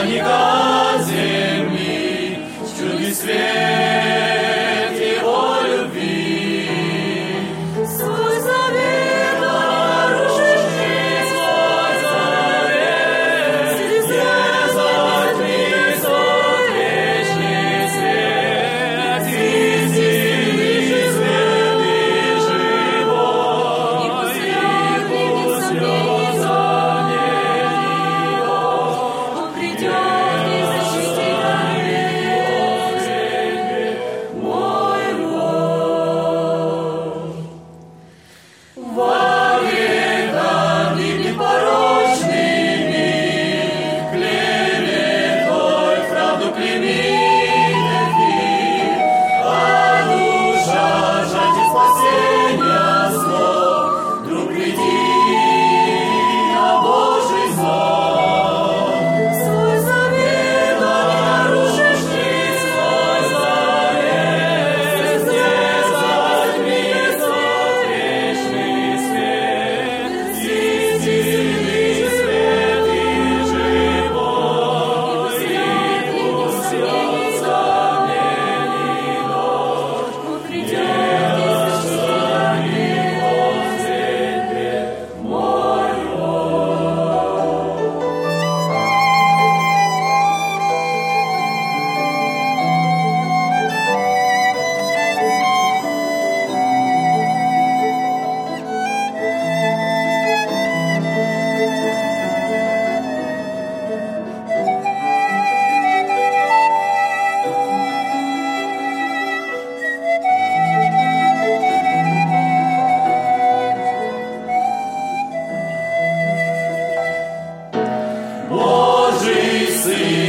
никогда земли, чудный свет Его любви. Свой завет нарушишь ты, свой завет, не затми свой вечный свет, истинный свет и живой, и пусть слеза не его, Он придет и защитит моего. Во веках гибнет порочный мир, клеветой правду клеймит мир, а душа жаждет спасения слов. Друг, приди на Божий зов. Свой завет нарушишь ты, свой завет, не затми свой вечный свет, истинный свет и живой, и пусть слеза не дождь, Он придет и защитит его земле моего. Божий Сын